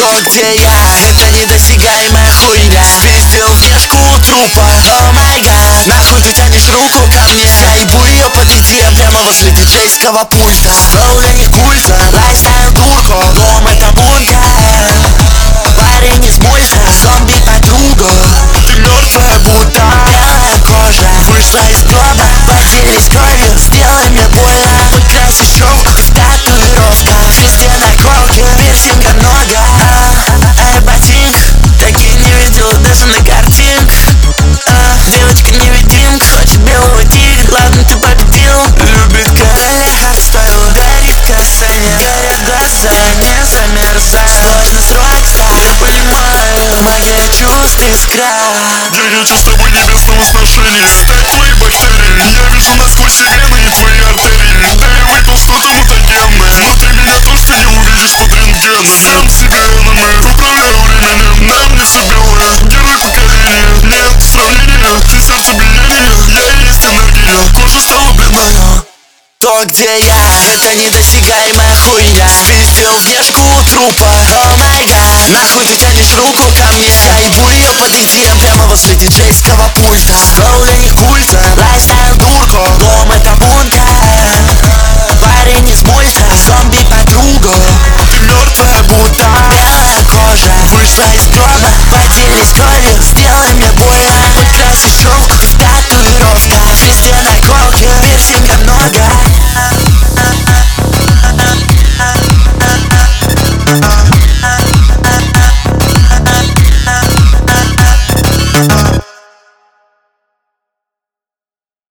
То, где я, это недосягаемая хуйня. Спиздил внешку у трупа, о май гад. Нахуй ты тянешь руку ко мне? Заебу ее под EDM прямо возле диджейского пульта. Флоу для них культа, лайфстайл турко, дом это бункер. Парень из мульта, зомби подруга. Ты мертвая, будто белая кожа. Вышла из гроба, поделись кровью, сделай мне больно. Выкраси щелку в татуировках, везде наколки, пирсинга много. Ай, ботинок, такие не видела даже на картинках. Девочка-невидимка, хочет белого тигра. Ладно, ты победил. Любит короля хардстайл, горит касание. Горят глаза, не замерзай. Сложно срочно, понимаю, магия чувств искра. Я хочу с тобой небесного сношения. Дай твои бактерии, я вижу насквозь и вены, и твои артерии. Да я выпил что-то мутагенное. Внутри меня то, что не увидишь под рентгеном. Сам себе энemy, управляю временем. На мне все белое, герой поколения. Нет сравнения, ты сердцебиение. Я и есть энергия, кожа стала бледная. То, где я, это недосягаемая хуйня. Спиздил внешку у трупа, о май гад. Нахуй ты тянешь руку ко мне? Заебу ее под EDM прямо возле диджейского пульта. Флоу для них культа, лайфстайл турко, дом это